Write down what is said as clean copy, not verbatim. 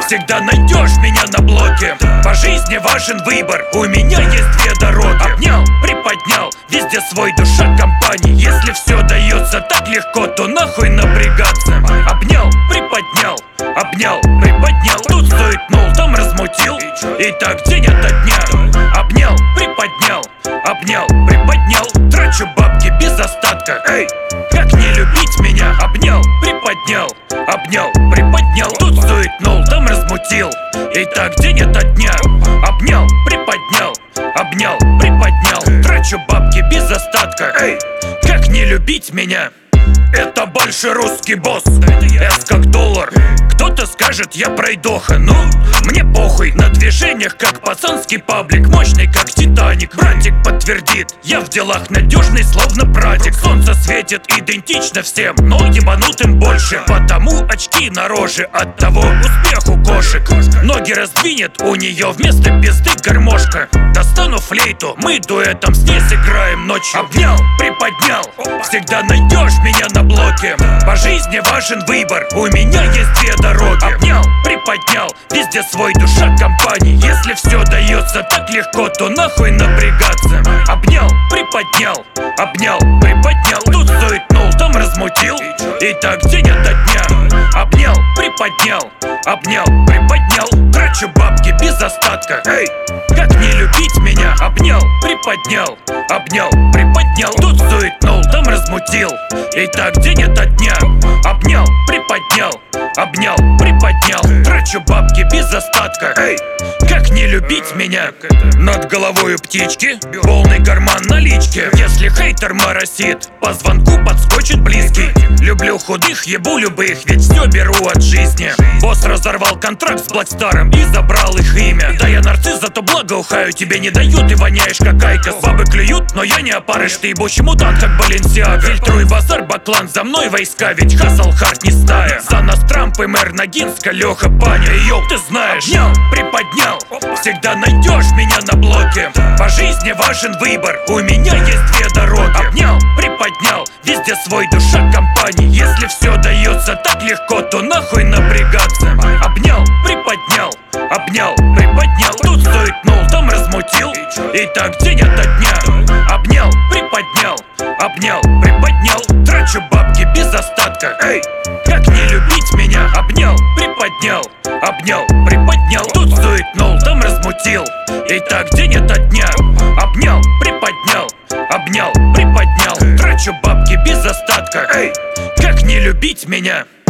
всегда найдешь меня на блоке. По жизни важен выбор, у меня есть две дороги. Обнял, приподнял, везде свой душа компании. Если все дается так легко, то нахуй напрягаться. Обнял, приподнял, обнял, приподнял. Тут суетнул, там размутил, и так день ото дня. Обнял, приподнял, обнял, приподнял. Трачу бабки без остатка. Эй, как не любить меня? Обнял, приподнял, обнял, приподнял. Тут суетнул, там размутил, и так день ото дня. Обнял, приподнял, обнял, приподнял. Трачу бабки без остатка. Эй, как не любить меня? Это больше русский босс, S как доллар. Кто-то скажет, я пройдоха, ну, мне похуй. На движениях, как пацанский паблик, мощный, как Титаник. Братик подтвердит, я в делах надежный, словно прадик. Солнце светит идентично всем, но ебанутым больше. Потому очки на роже, от того успех у кошек. Ноги раздвинет, у нее вместо пизды гармошка. Достану флейту, мы дуэтом с ней сыграем ночью. Обнял, приподнял, всегда найдешь меня на блоке. По жизни важен выбор, у меня есть две дороги. Обнял, приподнял, везде свой душа компании. Если все дается так легко, то нахуй напрягаться. Обнял, приподнял, обнял, приподнял. Тут суетнул, там размутил, и так день ото дня. Обнял, приподнял, обнял, приподнял. Трачу бабки без остатка. Эй, как не любить меня? Обнял, приподнял, обнял, приподнял. Тут суетнул, там размутил, и так день ото дня. Обнял, приподнял, обнял, приподнял. Трачу бабки без остатка. Эй, как не любить меня? Над головою птички, полный карман налички. Если хейтер моросит, по звонку подскочит близкий. Люблю худых, ебу любых, ведь все беру от жизни. Босс разорвал контракт с Блэкстаром и забрал их имя. Да я нарцисс, зато благоухаю, тебе не дают и воняешь как айкос. Бабы клюют, но я не опарыш, ты ебучий мутант, как Баленсиага. Фильтруй базар, баклан, за мной войска, ведь хасл хард не стая. За нас Трамп и мэр Ногинска, Леха, Паня, и ёп, ты знаешь. Обнял, приподнял, всегда найдешь меня на блоке. По жизни важен выбор, у меня есть две дороги. Обнял, приподнял, везде свой душа компании. Если все дается так легко, то нахуй напрягаться. Обнял, приподнял, обнял, приподнял. Тут суетнул, там размутил, и так день ото дня. Обнял, приподнял, обнял, приподнял. Трачу бабки без остатка. Эй, как не любить меня? Обнял, приподнял, обнял, приподнял. Тут суетнул, там размутил, и так день ото дня. Обнял, приподнял, обнял, приподнял. Трачу бабки без остатка. Эй, как не любить меня?